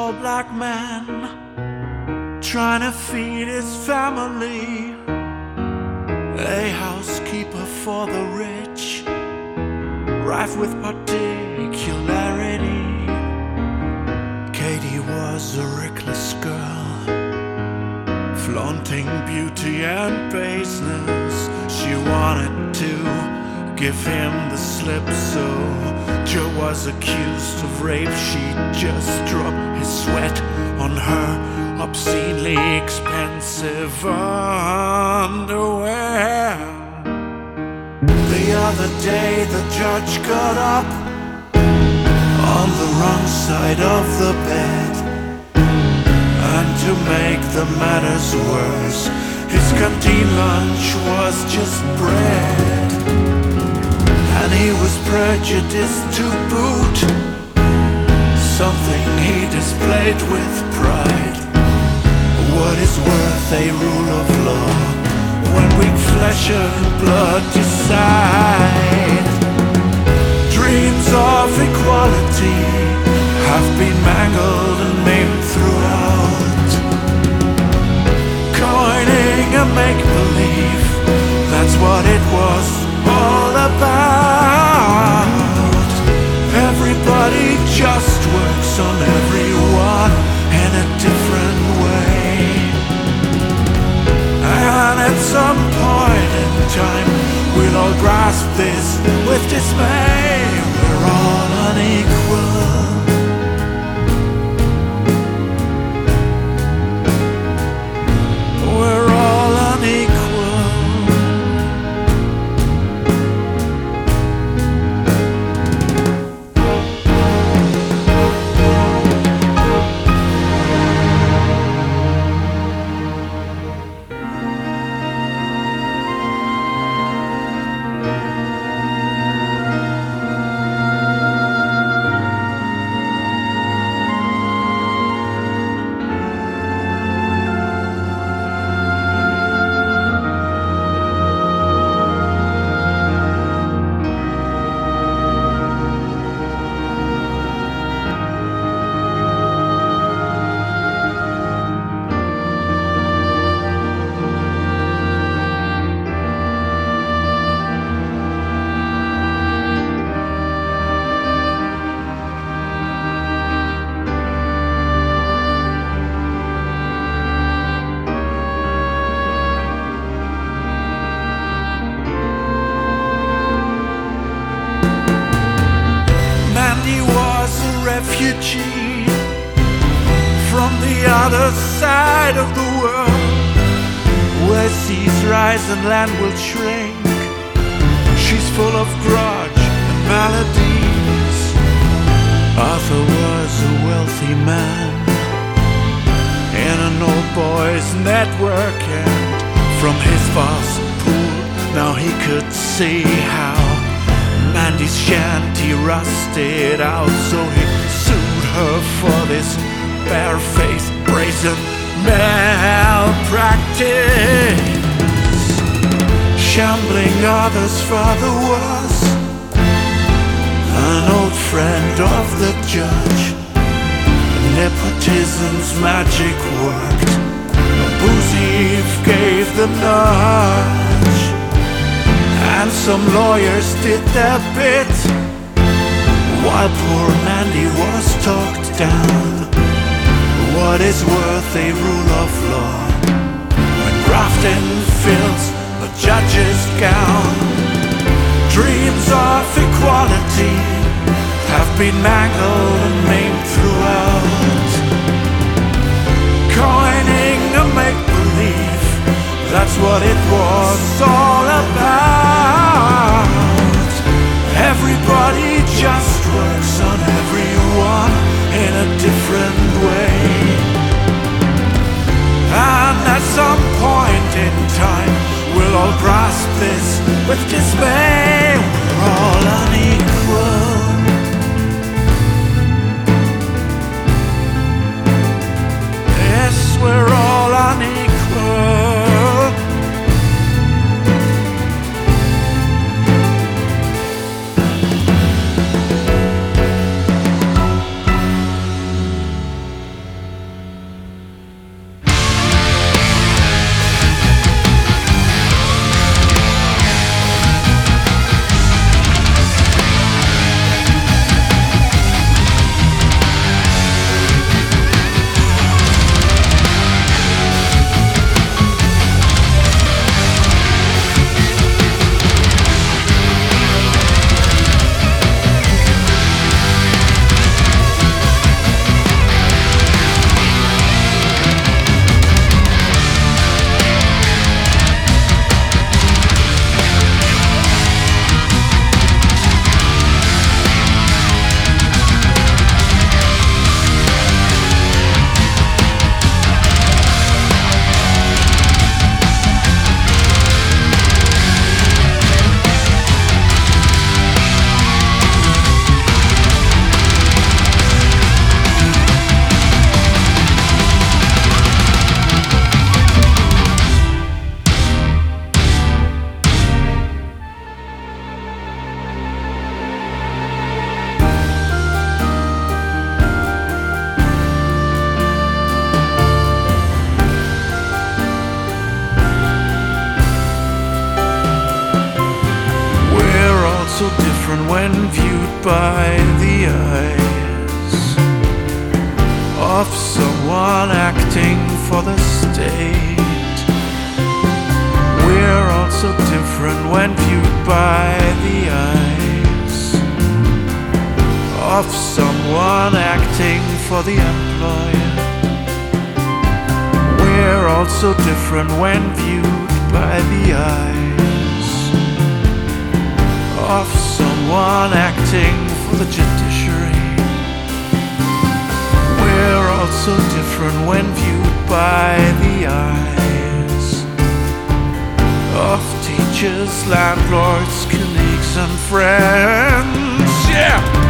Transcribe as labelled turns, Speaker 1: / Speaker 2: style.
Speaker 1: all black man trying to feed his family, a housekeeper for the rich, rife with particularity. Katie was a reckless girl, flaunting beauty and baseness. She wanted to give him the slip, so Joe was accused of rape. She just dropped his sweat on her obscenely expensive underwear. The other day the judge got up on the wrong side of the bed, and to make the matters worse, his canteen lunch was just bread, and he was prejudiced to boot, something he displayed with pride. What is worth a rule of law when weak flesh and blood decide? Dreams of equality have been mangled and maimed throughout. Coining a make-believe, that's what it was all about. Everybody just works on everyone in a different way, and at some point in time we'll all grasp this with dismay. We're all unequal. We're all unequal. Refugee from the other side of the world, where seas rise and land will shrink. She's full of grudge and maladies. Arthur was a wealthy man in an old boys network, and from his vast pool now he could see how Mandy's shanty rusted out, so he sued her for this barefaced, brazen malpractice. Shambling others father was an old friend of the judge. Nepotism's magic worked. Boozy gave the nudge, and some lawyers did their bit, while poor Mandy was talked down. What is worth a rule of law when Grafton fills a judge's gown? Dreams of equality have been mangled and maimed throughout. Coining a make-believe, that's what it was all about. Everybody just works on everyone in a different way, and at some point in time we'll all grasp this with dismay. We're all unequal. Yes, we're all unequal. different when viewed by the eyes of someone acting for the state. We're also different when viewed by the eyes of someone acting for the employer. We're also different when viewed by the eyes of someone acting for the judiciary. We're also different when viewed by the eyes of teachers, landlords, colleagues, and friends. Yeah!